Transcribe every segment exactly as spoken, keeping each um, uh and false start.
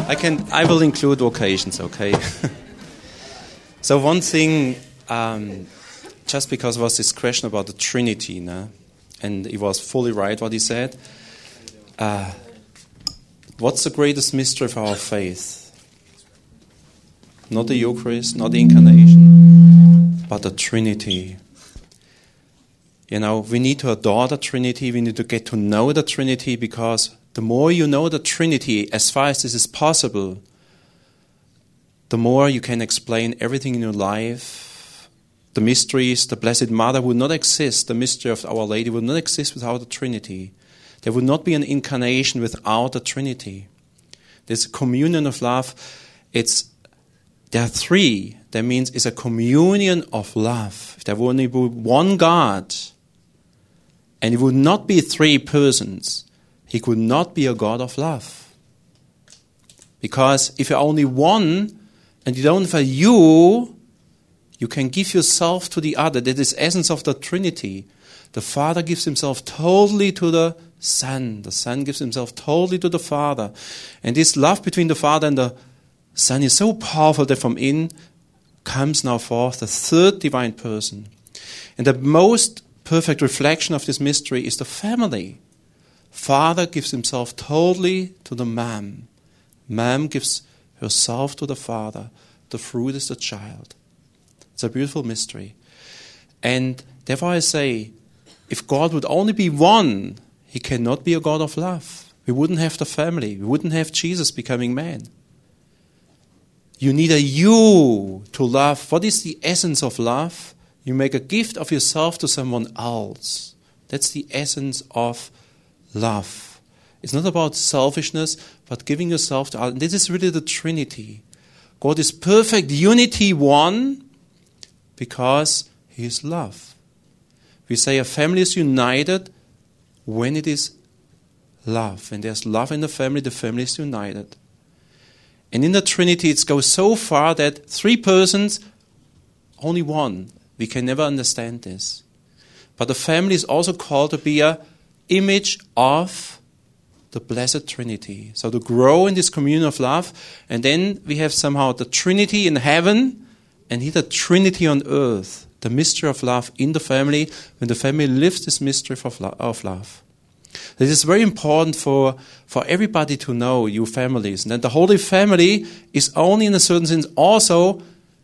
I can. I will include vocations, okay? So one thing, um, just because there was this question about the Trinity, no? And he was fully right what he said. Uh, what's the greatest mystery of our faith? Not the Eucharist, not the Incarnation, but the Trinity. You know, we need to adore the Trinity, we need to get to know the Trinity, because the more you know the Trinity, as far as this is possible, the more you can explain everything in your life. The mysteries, the Blessed Mother would not exist, the mystery of Our Lady would not exist without the Trinity. There would not be an incarnation without the Trinity. There's a communion of love. It's There are three. That means it's a communion of love. If there would only be one God, and it would not be three persons, He could not be a God of love. Because if you're only one, and you don't have a you, you can give yourself to the other. That is the essence of the Trinity. The Father gives Himself totally to the Son. The Son gives Himself totally to the Father. And this love between the Father and the Son is so powerful that from in comes now forth the third divine person. And the most perfect reflection of this mystery is the family. Father gives Himself totally to the Mom. Mom gives herself to the Father. The fruit is the child. It's a beautiful mystery. And therefore I say, if God would only be one, He cannot be a God of love. We wouldn't have the family. We wouldn't have Jesus becoming man. You need a you to love. What is the essence of love? You make a gift of yourself to someone else. That's the essence of love. It's not about selfishness, but giving yourself to others. This is really the Trinity. God is perfect unity one because He is love. We say a family is united when it is love. When there's love in the family, the family is united. And in the Trinity, it goes so far that three persons, only one. We can never understand this. But the family is also called to be an image of the Blessed Trinity. So to grow in this communion of love. And then we have somehow the Trinity in heaven and here the Trinity on earth. The mystery of love in the family, when the family lives this mystery of love. This is very important for, for everybody to know, you families. And that the Holy Family is only in a certain sense also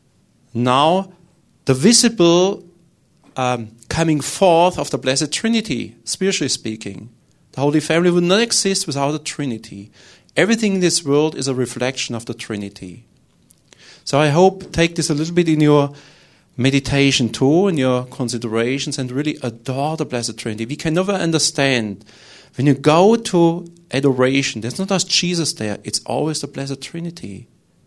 now the visible um, coming forth of the Blessed Trinity, spiritually speaking. The Holy Family would not exist without the Trinity. Everything in this world is a reflection of the Trinity. So I hope take this a little bit in your meditation too, in your considerations, and really adore the Blessed Trinity. We can never understand. When you go to adoration, there's not just Jesus there, it's always the Blessed Trinity.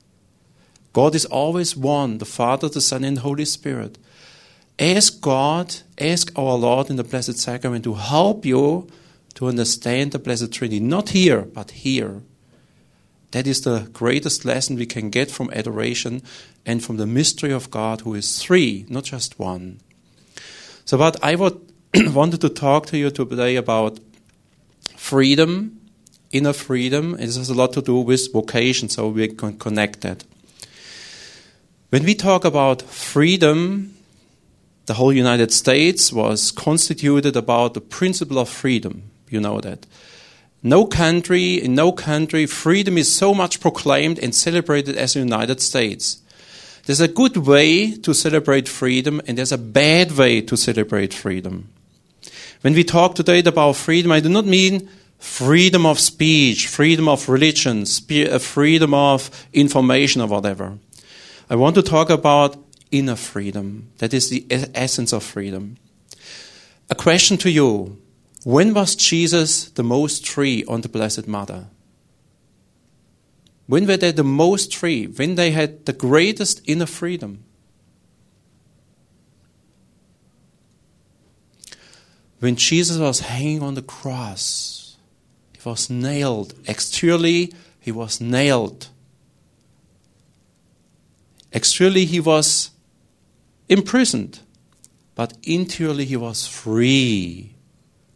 God is always one, the Father, the Son, and the Holy Spirit. Ask God, ask our Lord in the Blessed Sacrament to help you to understand the Blessed Trinity. Not here, but here. That is the greatest lesson we can get from adoration and from the mystery of God, who is three, not just one. So what I would wanted to talk to you today about freedom, inner freedom. It has a lot to do with vocation, so we can connect that. When we talk about freedom, the whole United States was constituted about the principle of freedom. You know that. No country, in no country, freedom is so much proclaimed and celebrated as the United States. There's a good way to celebrate freedom, and there's a bad way to celebrate freedom. When we talk today about freedom, I do not mean freedom of speech, freedom of religion, freedom of information or whatever. I want to talk about inner freedom. That is the essence of freedom. A question to you. When was Jesus the most free on the Blessed Mother? When were they the most free? When they had the greatest inner freedom? When Jesus was hanging on the cross, he was nailed. Exteriorly, he was nailed. Exteriorly, he was imprisoned. But interiorly, he was free.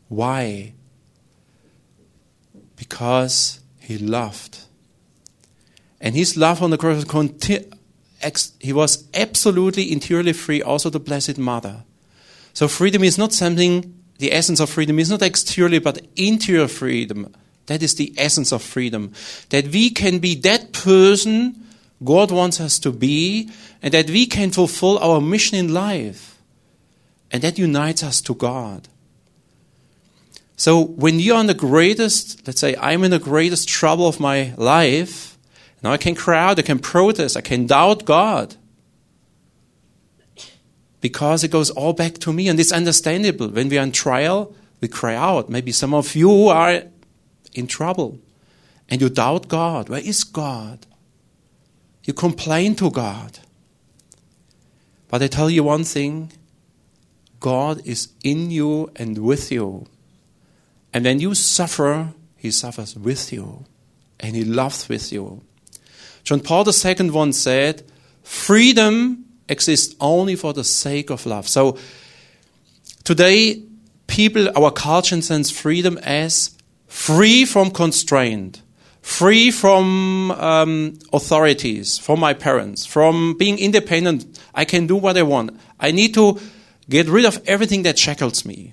Why? Because he loved. And his love on the cross, conti- ex- he was absolutely interiorly free, also the Blessed Mother. So freedom is not something, the essence of freedom is not exteriorly, but interior freedom. That is the essence of freedom. That we can be that person God wants us to be, and that we can fulfill our mission in life. And that unites us to God. So when you're in the greatest, let's say I'm in the greatest trouble of my life, now I can cry out, I can protest, I can doubt God. Because it goes all back to me, and it's understandable. When we are in trial, we cry out. Maybe some of you are in trouble, and you doubt God. Where is God? You complain to God. But I tell you one thing, God is in you and with you. And when you suffer, he suffers with you. And he loves with you. John Paul the Second once said, freedom exists only for the sake of love. So today, people, our culture understands freedom as free from constraint, free from um, authorities, from my parents, from being independent. I can do what I want. I need to get rid of everything that shackles me.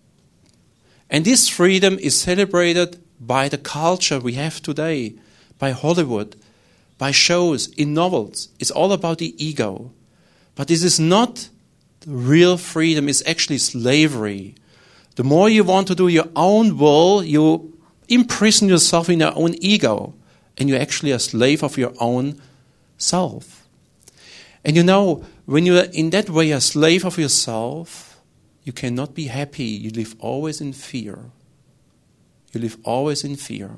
And this freedom is celebrated by the culture we have today, by Hollywood, by shows, in novels. It's all about the ego. But this is not real freedom. It's actually slavery. The more you want to do your own will, you imprison yourself in your own ego. And you're actually a slave of your own self. And you know, when you're in that way a slave of yourself, you cannot be happy. You live always in fear. You live always in fear.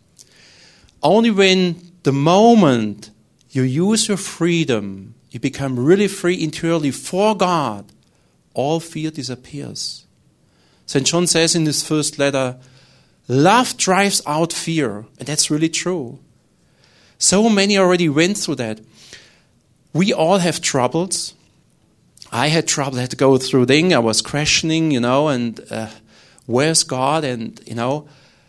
Only when the moment you use your freedom, you become really free interiorly for God, all fear disappears. Saint John says in his first letter, love drives out fear. And that's really true. So many already went through that. We all have troubles. I had trouble. I had to go through things. I was questioning, you know, and uh, where's God? And, you know,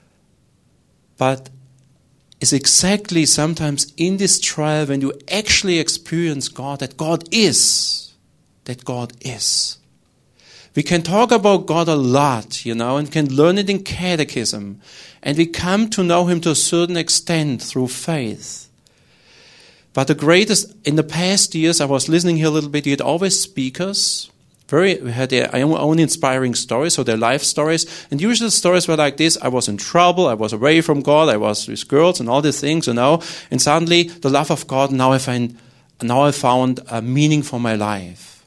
but it's exactly sometimes in this trial when you actually experience God, that God is. That God is. We can talk about God a lot, you know, and can learn it in catechism. And we come to know him to a certain extent through faith. But the greatest, in the past years, I was listening here a little bit, you had always speakers. Very, we had their own inspiring stories, so their life stories. And usually the stories were like this: I was in trouble, I was away from God, I was with girls and all these things, you know. And suddenly, the love of God, now I find, now I found a meaning for my life.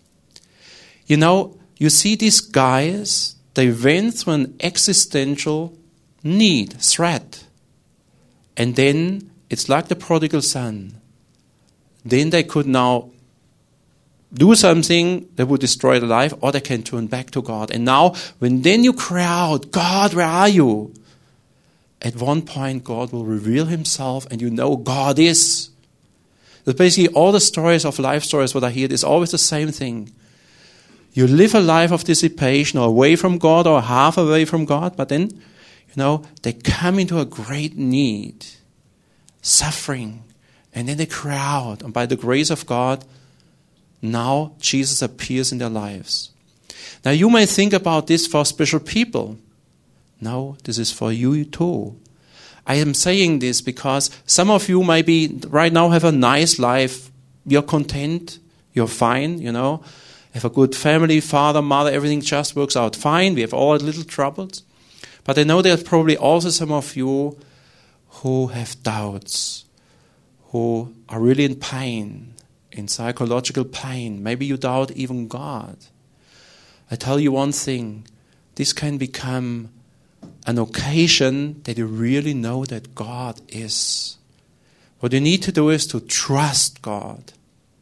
You know, you see these guys, they went through an existential need, threat. And then, it's like the prodigal son. Then they could now do something that would destroy their life, or they can turn back to God. And now, when then you cry out, God, where are you? At one point, God will reveal himself, and you know God is. That's basically all the stories of life stories what I hear is always the same thing. You live a life of dissipation, or away from God, or half away from God, but then, you know, they come into a great need, suffering, and then they cry out, and by the grace of God, now Jesus appears in their lives. Now you may think about this for special people. No, this is for you too. I am saying this because some of you maybe right now have a nice life. You're content. You're fine, you know. Have a good family, father, mother, everything just works out fine. We have all little troubles. But I know there's probably also some of you who have doubts, who are really in pain, in psychological pain. Maybe you doubt even God. I tell you one thing, this can become an occasion that you really know that God is. What you need to do is to trust God.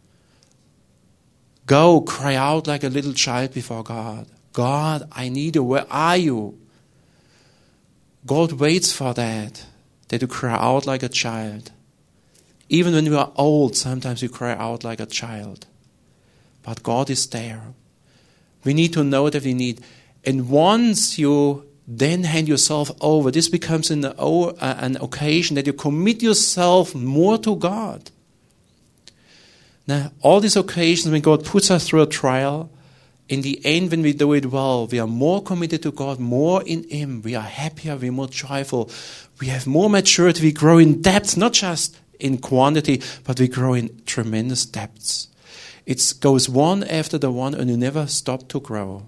Go, cry out like a little child before God. God, I need you. Where are you? God waits for that, that you cry out like a child. Even when you are old, sometimes you cry out like a child. But God is there. We need to know that we need. And once you then hand yourself over. This becomes an, uh, an occasion that you commit yourself more to God. Now, all these occasions when God puts us through a trial, in the end, when we do it well, we are more committed to God, more in Him. We are happier, we are more joyful. We have more maturity. We grow in depth, not just in quantity, but we grow in tremendous depths. It goes one after the one, and you never stop to grow.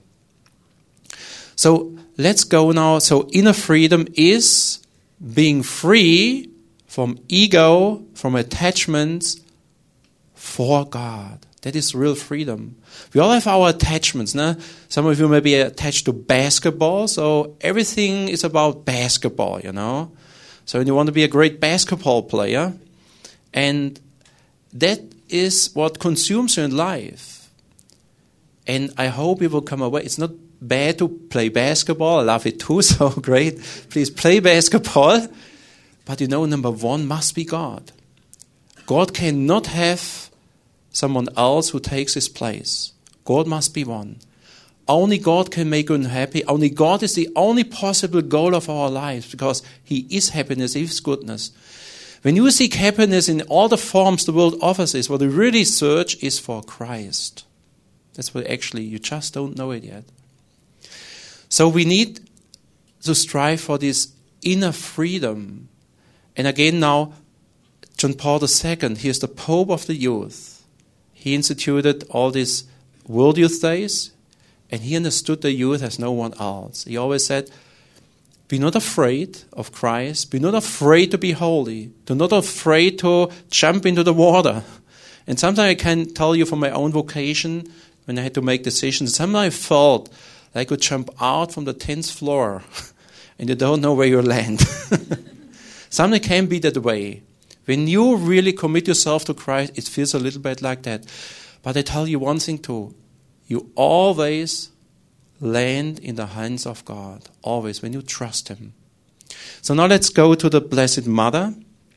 So let's go now. So inner freedom is being free from ego, from attachments for God. That is real freedom. We all have our attachments. No? Some of you may be attached to basketball, so everything is about basketball, you know. So you want to be a great basketball player, and that is what consumes you in life. And I hope you will come away. It's not bad to play basketball. I love it too, so great. Please play basketball. But you know, number one must be God. God cannot have someone else who takes his place. God must be one. Only God can make you happy. Only God is the only possible goal of our lives, because He is happiness, He is goodness. When you seek happiness in all the forms the world offers us, what you really search is for Christ. That's what actually, you just don't know it yet. So we need to strive for this inner freedom. And again now, John Paul the Second, he is the Pope of the youth. He instituted all these World Youth Days, and he understood the youth as no one else. He always said, be not afraid of Christ. Be not afraid to be holy. Do not afraid to jump into the water. And sometimes I can tell you from my own vocation, when I had to make decisions, sometimes I felt like I could jump out from the tenth floor and you don't know where you land. Sometimes it can be that way. When you really commit yourself to Christ, it feels a little bit like that. But I tell you one thing too. You always land in the hands of God. Always, when you trust Him. So now let's go to the Blessed Mother.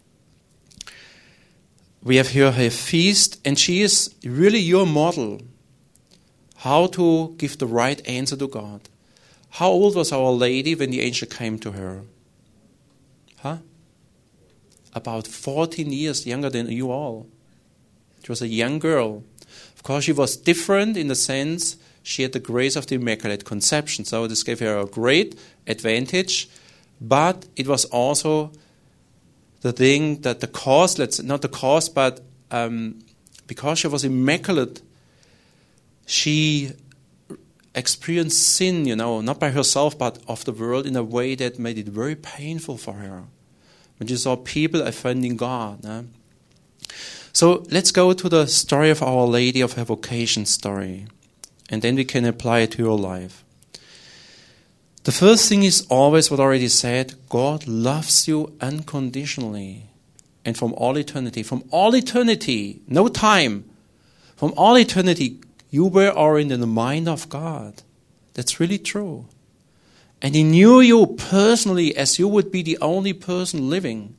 We have here her feast, and she is really your model. How to give the right answer to God. How old was Our Lady when the angel came to her? Huh? About fourteen years younger than you all. She was a young girl. Of course, she was different in the sense she had the grace of the Immaculate Conception. So this gave her a great advantage. But it was also the thing that the cause, let's not the cause, but um, because she was immaculate, she experienced sin, you know, not by herself, but of the world in a way that made it very painful for her. When she saw people offending God. Eh? So let's go to the story of Our Lady of her vocation story. And then we can apply it to your life. The first thing is always what I already said. God loves you unconditionally. And from all eternity. From all eternity. No time. From all eternity, you were already in the mind of God. That's really true. And He knew you personally as you would be the only person living.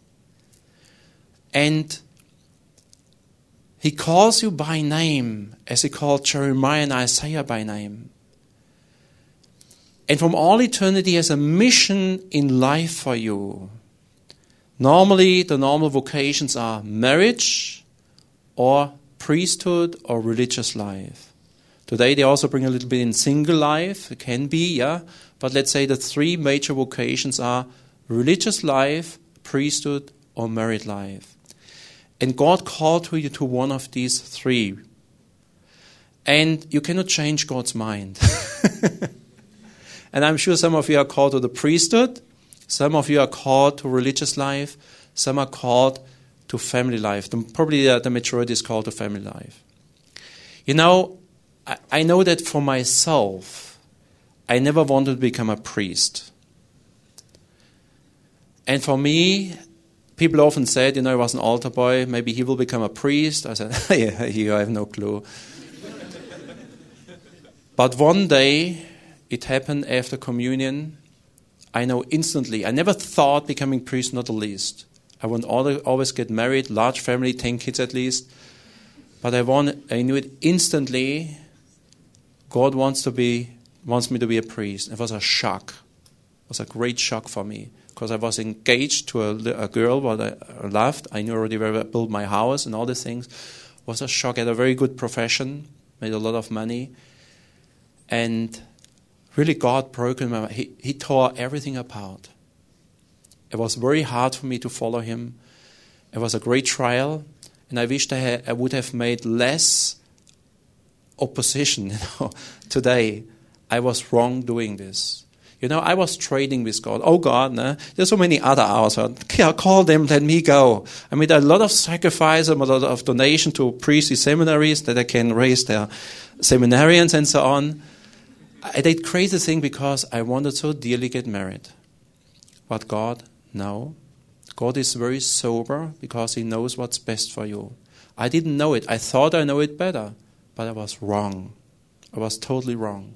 And He calls you by name, as He called Jeremiah and Isaiah by name. And from all eternity, He has a mission in life for you. Normally, the normal vocations are marriage or priesthood or religious life. Today, they also bring a little bit in single life. It can be, yeah. But let's say the three major vocations are religious life, priesthood, or married life. And God called you to one of these three. And you cannot change God's mind. And I'm sure some of you are called to the priesthood. Some of you are called to religious life. Some are called to family life. The, probably the, the majority is called to family life. You know, I, I know that for myself, I never wanted to become a priest. And for me, people often said, you know, I was an altar boy, maybe he will become a priest. I said, yeah, you have no clue. But one day, it happened after communion. I know instantly. I never thought becoming priest, not the least. I want to always get married, large family, ten kids at least. But I want, I knew it instantly. God wants to be, wants me to be a priest. It was a shock. was a great shock for me because I was engaged to a, a girl what I loved. I knew already where I built my house and all these things. It was a shock. I had a very good profession, made a lot of money. And really God broke my he, he tore everything apart. It was very hard for me to follow him. It was a great trial. And I wished I, had, I would have made less opposition, you know, today. I was wrong doing this. You know, I was trading with God. Oh, God, no? There's so many other hours. Call them, let me go. I made a lot of sacrifice, a lot of donation to priestly seminaries that I can raise their seminarians and so on. I did crazy thing because I wanted so dearly get married. But God, no. God is very sober because he knows what's best for you. I didn't know it. I thought I know it better, but I was wrong. I was totally wrong.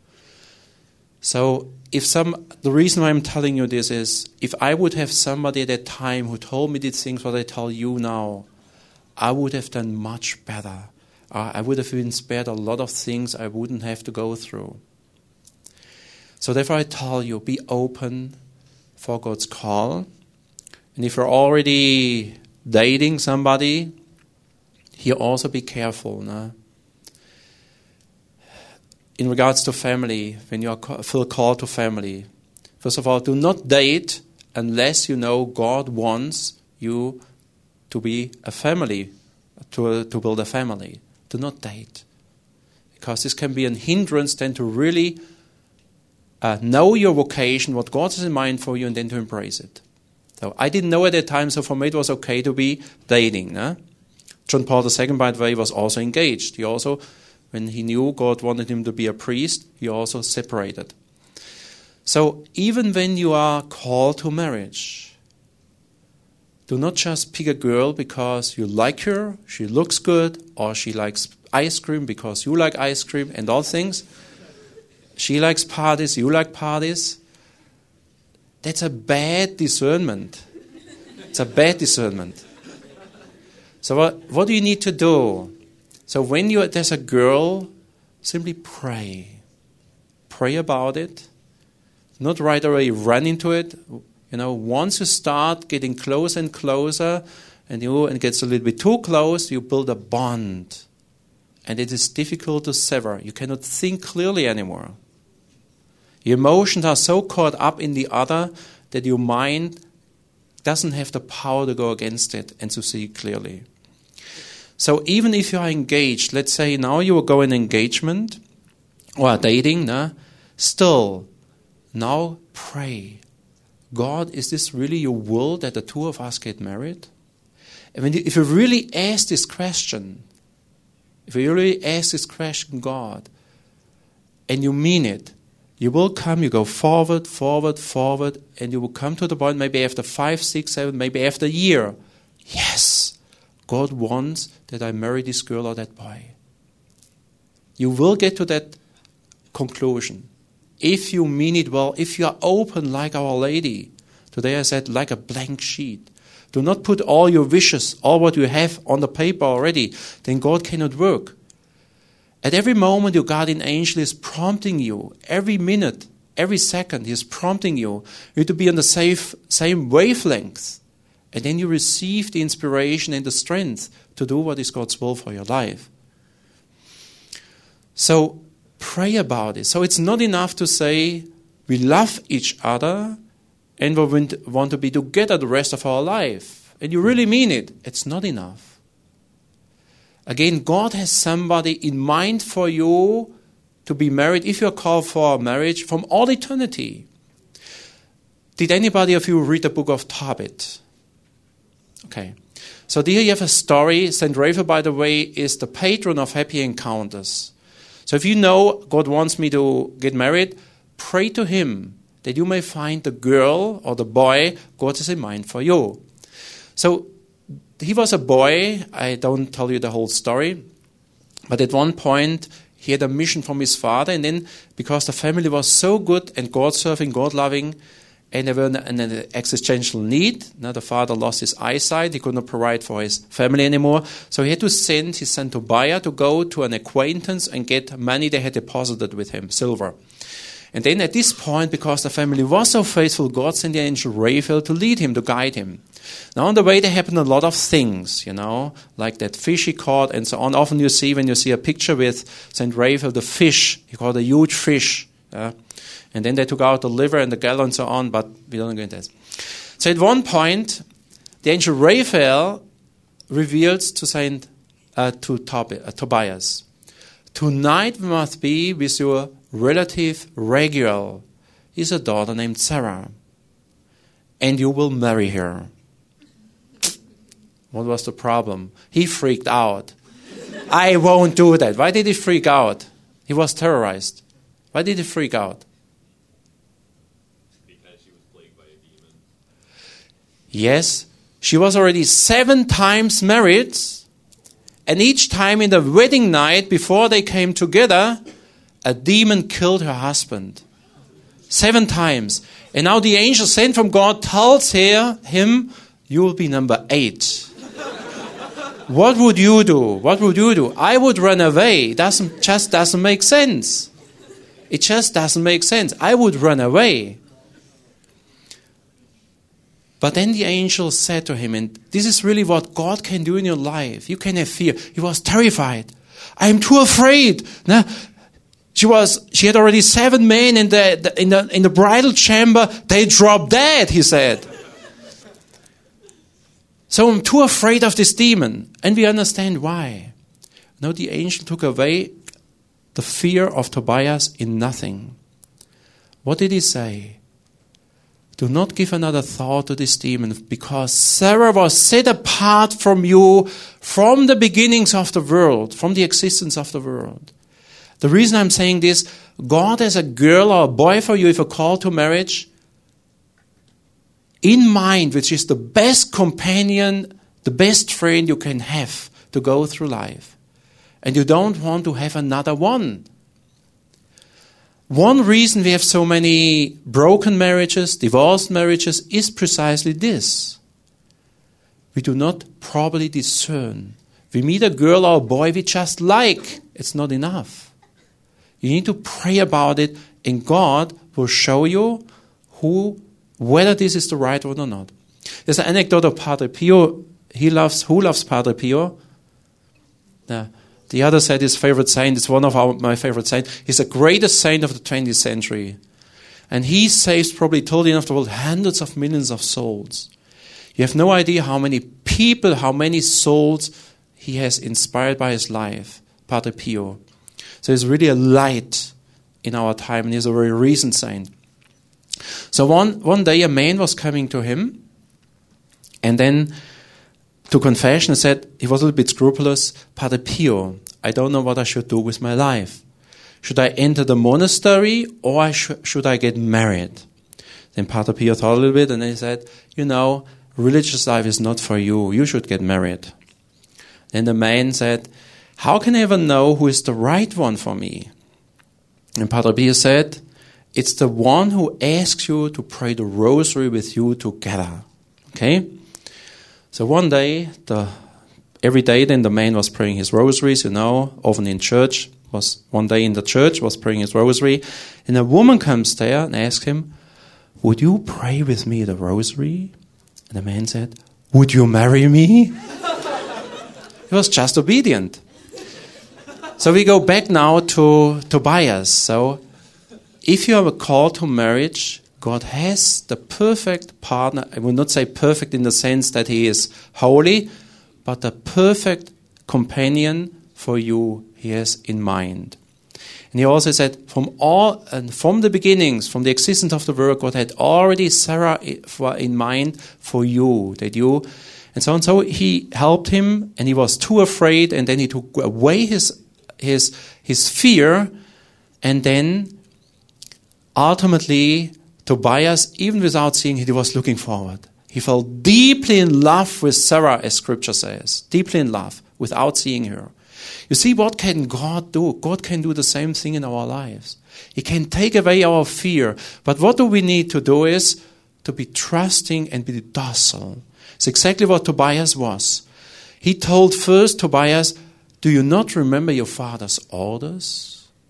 So if some, the reason why I'm telling you this is, if I would have somebody at that time who told me these things what I tell you now, I would have done much better. Uh, I would have been spared a lot of things I wouldn't have to go through. So therefore I tell you, be open for God's call. And if you're already dating somebody, here also be careful. No? In regards to family, when you are, feel called to family, first of all, do not date unless you know God wants you to be a family, to, to build a family. Do not date. Because this can be a hindrance then to really uh, know your vocation, what God has in mind for you, and then to embrace it. So I didn't know at that time, so for me it was okay to be dating. No? John Paul the Second, by the way, was also engaged. He also, when he knew God wanted him to be a priest, he also separated. So even when you are called to marriage, do not just pick a girl because you like her, she looks good, or she likes ice cream because you like ice cream and all things. She likes parties, you like parties. That's a bad discernment. It's a bad discernment. So what, what do you need to do? So when you there's a girl, simply pray. Pray about it. Not right away run into it. You know, once you start getting closer and closer, and you and it gets a little bit too close, you build a bond. And it is difficult to sever. You cannot think clearly anymore. Your emotions are so caught up in the other that your mind doesn't have the power to go against it and to see clearly. So even if you are engaged, let's say now you will go in engagement or dating, nah, still, now pray. God, is this really your will that the two of us get married? I mean, if you really ask this question, if you really ask this question, God, and you mean it, you will come, you go forward, forward, forward, and you will come to the point maybe after five, six, seven, maybe after a year. Yes, God wants that I marry this girl or that boy. You will get to that conclusion. If you mean it well, if you are open like Our Lady. Today I said like a blank sheet. Do not put all your wishes, all what you have on the paper already. Then God cannot work. At every moment your guardian angel is prompting you. Every minute, every second he is prompting you. You have to be on the safe, same wavelength. And then you receive the inspiration and the strength to do what is God's will for your life. So pray about it. So it's not enough to say we love each other and we want to be together the rest of our life. And you really mean it. It's not enough. Again, God has somebody in mind for you to be married, if you're called for marriage, from all eternity. Did anybody of you read the book of Tobit? Okay. So here you have a story. Saint Raphael, by the way, is the patron of happy encounters. So if you know God wants me to get married, pray to him that you may find the girl or the boy God has in mind for you. So he was a boy. I don't tell you the whole story. But at one point, he had a mission from his father. And then, because the family was so good and God-serving, God-loving, and they were in an existential need. Now the father lost his eyesight. He could not provide for his family anymore. So he had to send his son Tobiah to go to an acquaintance and get money they had deposited with him, silver. And then at this point, because the family was so faithful, God sent the angel Raphael to lead him, to guide him. Now on the way there happened a lot of things, you know, like that fish he caught and so on. Often you see, when you see a picture with Saint Raphael, the fish, he caught a huge fish. Uh, and then they took out the liver and the gall and so on, but we don't go into that. So at one point, the angel Raphael reveals to Saint uh, to Tob- uh, Tobias, tonight we must be with your relative Raguel. Is a daughter named Sarah, and you will marry her. What was the problem? He freaked out. I won't do that. Why did he freak out? He was terrorized. Why did he freak out? Because she was plagued by a demon. Yes, she was already seven times married, and each time in the wedding night before they came together, a demon killed her husband. Seven times. And now the angel sent from God tells her, him, you will be number eight. What would you do? What would you do? I would run away. It doesn't, just doesn't make sense. It just doesn't make sense. I would run away. But then the angel said to him, and this is really what God can do in your life. You can have fear. He was terrified. I am too afraid. Now, she was. She had already seven men in the, in the in the bridal chamber. They dropped dead, he said. So I'm too afraid of this demon. And we understand why. Now the angel took away the fear of Tobias in nothing. What did he say? Do not give another thought to this demon, because Sarah was set apart from you from the beginnings of the world, from the existence of the world. The reason I'm saying this, God has a girl or a boy for you if you're called to marriage in mind, which is the best companion, the best friend you can have to go through life. And you don't want to have another one. One reason we have so many broken marriages, divorced marriages, is precisely this. We do not properly discern. We meet a girl or a boy we just like. It's not enough. You need to pray about it, and God will show you who, whether this is the right one or not. There's an anecdote of Padre Pio. He loves, who loves Padre Pio? The, the other said his favorite saint. It's one of our, my favorite saints. He's the greatest saint of the twentieth century. And he saves, probably totally enough the world, hundreds of millions of souls. You have no idea how many people, how many souls he has inspired by his life, Padre Pio. So he's really a light in our time, and he's a very recent saint. So one, one day a man was coming to him, and then to confession, he said, he was a little bit scrupulous, Padre Pio, I don't know what I should do with my life. Should I enter the monastery, or I sh- should I get married? Then Padre Pio thought a little bit, and he said, you know, religious life is not for you. You should get married. Then the man said, how can I ever know who is the right one for me? And Padre Pio said, it's the one who asks you to pray the rosary with you together. Okay? So one day, the every day then the man was praying his rosaries, you know, often in church, was one day in the church, was praying his rosary, and a woman comes there and asks him, would you pray with me the rosary? And the man said, would you marry me? He was just obedient. So we go back now to Tobias. So if you are called to marriage, God has the perfect partner. I will not say perfect in the sense that he is holy, but the perfect companion for you he has in mind. And he also said, from all and from the beginnings, from the existence of the world, God had already Sarah in mind for you, that you, and so on. So he helped him, and he was too afraid, and then he took away his his his fear, and then ultimately Tobias, even without seeing it, he was looking forward. He fell deeply in love with Sarah, as Scripture says, deeply in love, without seeing her. You see, what can God do? God can do the same thing in our lives. He can take away our fear. But what do we need to do is to be trusting and be docile. It's exactly what Tobias was. He told first Tobias, do you not remember your father's orders?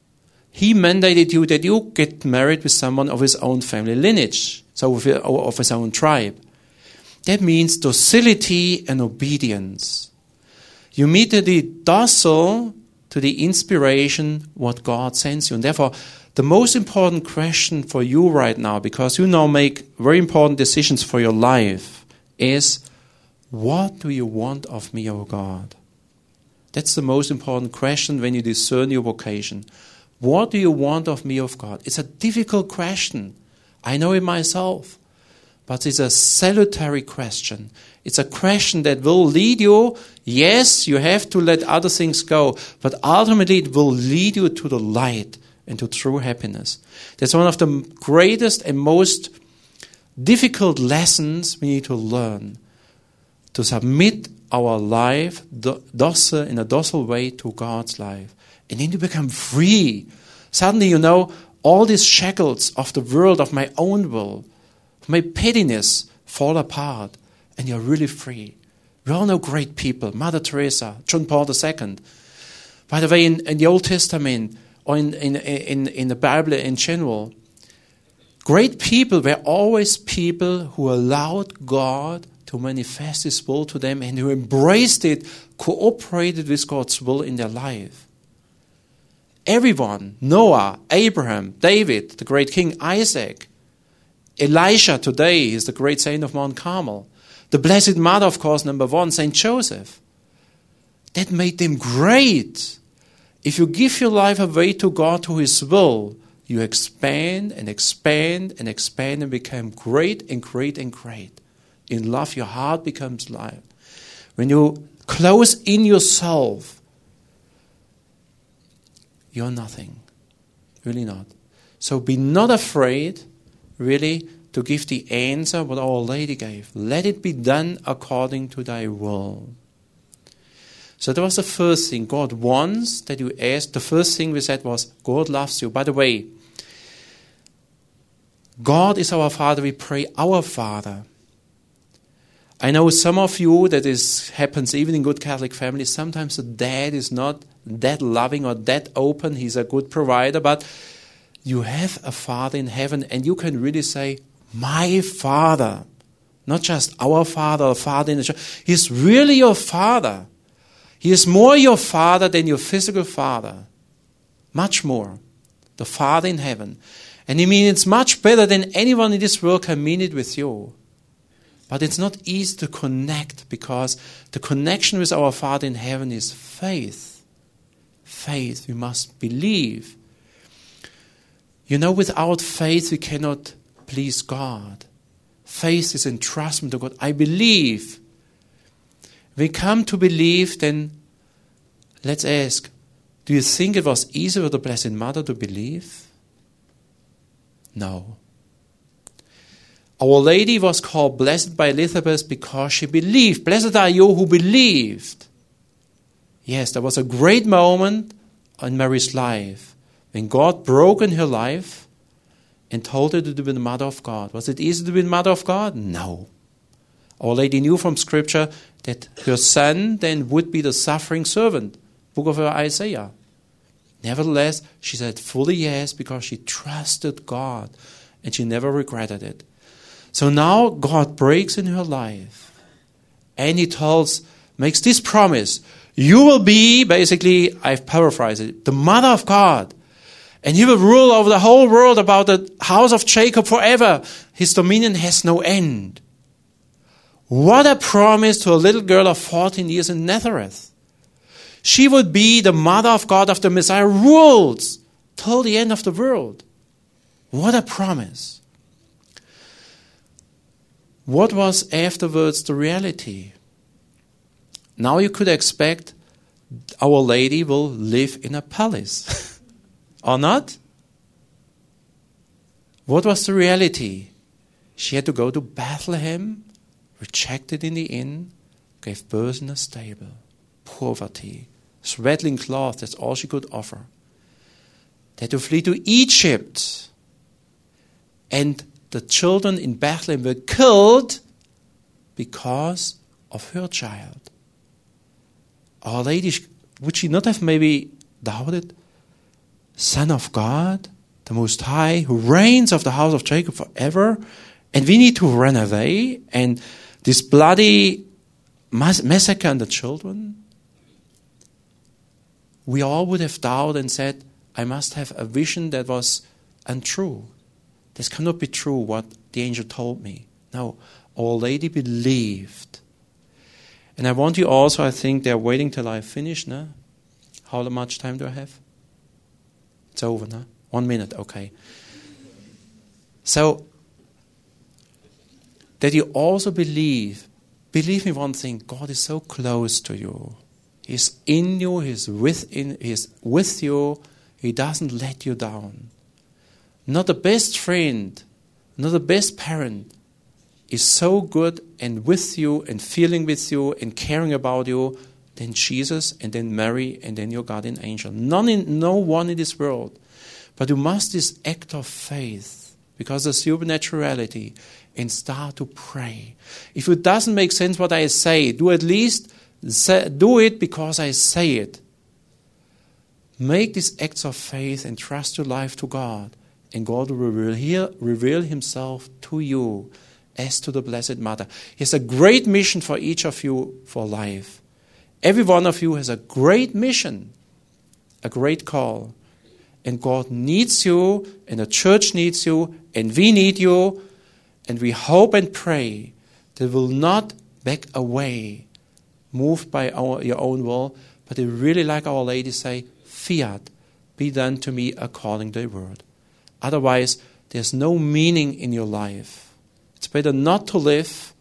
He mandated you that you get married with someone of his own family lineage, so of his own tribe. That means docility and obedience. You immediately docile to the inspiration what God sends you. And therefore, the most important question for you right now, because you now make very important decisions for your life, is, what do you want of me, O God? That's the most important question when you discern your vocation. What do you want of me, of God? It's a difficult question. I know it myself. But it's a salutary question. It's a question that will lead you. Yes, you have to let other things go. But ultimately it will lead you to the light and to true happiness. That's one of the greatest and most difficult lessons we need to learn. To submit our life docile, in a docile way to God's life. And then you become free. Suddenly, you know, all these shackles of the world, of my own will, of my pettiness, fall apart. And you're really free. We all know great people. Mother Teresa, John Paul the Second. By the way, in, in the Old Testament, or in, in, in, in the Bible in general, great people were always people who allowed God to manifest His will to them and who embraced it, cooperated with God's will in their life. Everyone, Noah, Abraham, David, the great king Isaac, Elisha today is the great saint of Mount Carmel. The Blessed Mother, of course, number one, Saint Joseph. That made them great. If you give your life away to God, to His will, you expand and expand and expand and become great and great and great. In love, your heart becomes light. When you close in yourself, you're nothing. Really not. So be not afraid, really, to give the answer what Our Lady gave. Let it be done according to thy will. So that was the first thing. God wants that you ask. The first thing we said was, God loves you. By the way, God is our Father. We pray, our Father. I know some of you, that is happens even in good Catholic families, sometimes the dad is not that loving or that open. He's a good provider, but you have a Father in heaven and you can really say, my Father. Not just our Father or Father in the church. He's really your Father. He is more your Father than your physical father. Much more. The Father in heaven. And He means it's much better than anyone in this world can mean it with you. But it's not easy to connect, because the connection with our Father in heaven is faith. Faith. We must believe. You know, without faith we cannot please God. Faith is entrustment to God. I believe. We come to believe, then let's ask, do you think it was easy for the Blessed Mother to believe? No. Our Lady was called blessed by Elizabeth because she believed. Blessed are you who believed. Yes, there was a great moment in Mary's life when God broke in her life and told her to be the Mother of God. Was it easy to be the Mother of God? No. Our Lady knew from Scripture that her son then would be the suffering servant. Book of Isaiah. Nevertheless, she said fully yes because she trusted God and she never regretted it. So now God breaks in her life and He tells, makes this promise. You will be, basically, I've paraphrased it, the Mother of God. And He will rule over the whole world, about the house of Jacob forever. His dominion has no end. What a promise to a little girl of fourteen years in Nazareth. She would be the Mother of God after Messiah rules till the end of the world. What a promise. What was afterwards the reality? Now you could expect Our Lady will live in a palace. Or not? What was the reality? She had to go to Bethlehem, rejected in the inn, gave birth in a stable. Poverty. Swaddling cloth, that's all she could offer. They had to flee to Egypt. And the children in Bethlehem were killed because of her child. Our Lady, would she not have maybe doubted? Son of God, the Most High, who reigns of the house of Jacob forever, and we need to run away, and this bloody mass- massacre on the children? We all would have doubted and said, I must have a vision that was untrue. This cannot be true, what the angel told me. No, Our Lady believed. And I want you also, I think they're waiting till I finish, no? How much time do I have? It's over, no? One minute, okay. So, that you also believe, believe me one thing, God is so close to you. He's in you, He's within, He's with you, He doesn't let you down. Not the best friend, not the best parent is so good and with you and feeling with you and caring about you than Jesus and then Mary and then your guardian angel. None in, no one in this world. But you must this act of faith because of supernaturality and start to pray. If it doesn't make sense what I say, do at least say, do it because I say it. Make these acts of faith and trust your life to God. And God will reveal, reveal Himself to you as to the Blessed Mother. He has a great mission for each of you for life. Every one of you has a great mission, a great call. And God needs you, and the church needs you, and we need you. And we hope and pray that we will not back away, moved by our, your own will, but they really, like Our Lady, say, Fiat, be done to me according to thy word. Otherwise, there's no meaning in your life. It's better not to live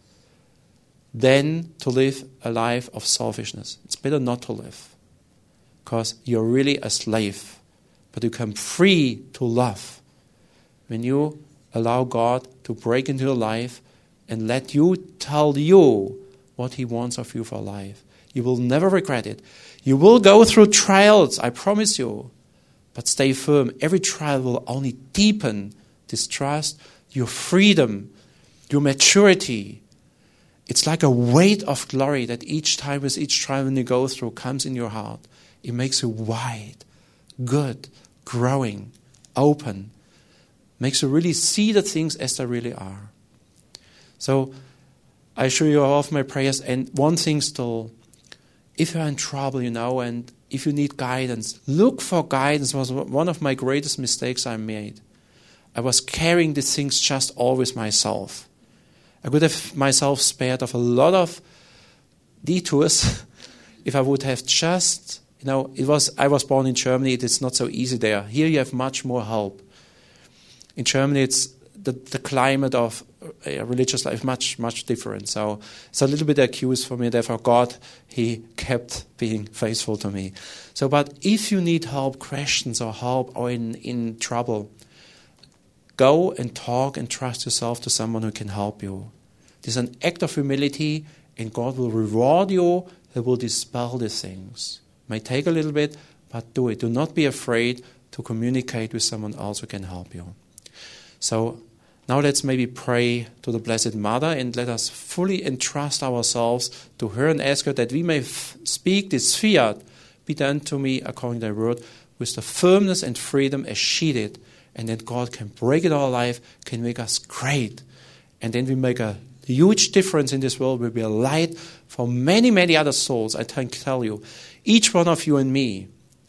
than to live a life of selfishness. It's better not to live because you're really a slave, but you come free to love when you allow God to break into your life and let you tell you what He wants of you for life. You will never regret it. You will go through trials, I promise you. But stay firm. Every trial will only deepen this trust, your freedom, your maturity. It's like a weight of glory that each time with each trial when you go through comes in your heart. It makes you wide, good, growing, open. Makes you really see the things as they really are. So I assure you of my prayers. And one thing still, if you're in trouble, you know, and if you need guidance, look for guidance. It was one of my greatest mistakes I made. I was carrying these things just always myself. I could have myself spared of a lot of detours if I would have just, you know, it was. I was born in Germany. It's not so easy there. Here you have much more help. In Germany, it's the, the climate of uh, religious life much, much different. So it's a little bit accused for me. Therefore, God, He kept being faithful to me. So, but if you need help, questions or help or in, in trouble, go and talk and trust yourself to someone who can help you. This is an act of humility, and God will reward you. He will dispel these things. It may take a little bit, but do it. Do not be afraid to communicate with someone else who can help you. So now let's maybe pray to the Blessed Mother and let us fully entrust ourselves to her and ask her that we may f- speak this fiat, be done to me according to thy word, with the firmness and freedom as she did. And then God can break it our life, can make us great. And then we make a huge difference in this world. We'll be a light for many, many other souls. I can tell you, each one of you and me,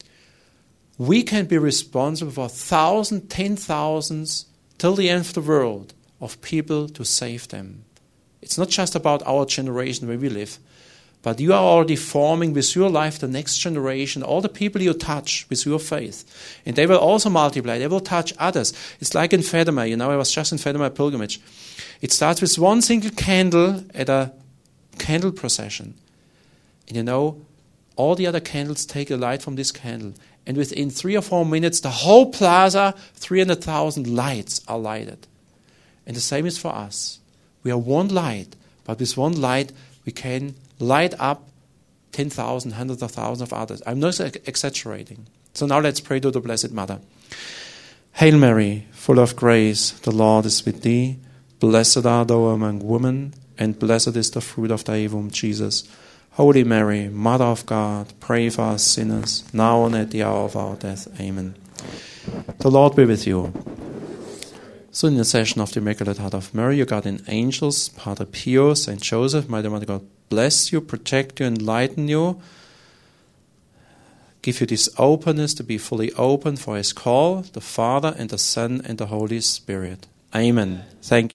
we can be responsible for thousands, ten thousands, till the end of the world, of people to save them. It's not just about our generation where we live, but you are already forming with your life the next generation, all the people you touch with your faith. And they will also multiply. They will touch others. It's like in Fatima. You know, I was just in Fatima pilgrimage. It starts with one single candle at a candle procession. And you know, all the other candles take a light from this candle. And within three or four minutes, the whole plaza, three hundred thousand lights are lighted. And the same is for us. We are one light, but with one light, we can light up ten thousand, hundreds of thousands of others. I'm not exaggerating. So now let's pray to the Blessed Mother. Hail Mary, full of grace, the Lord is with thee. Blessed art thou among women, and blessed is the fruit of thy womb, Jesus. Holy Mary, Mother of God, pray for us sinners, now and at the hour of our death. Amen. The Lord be with you. So in the session of the Immaculate Heart of Mary, you got in angels, Padre Pio, Saint Joseph, Mighty Mother God bless you, protect you, enlighten you, give you this openness to be fully open for His call, the Father and the Son and the Holy Spirit. Amen. Thank you.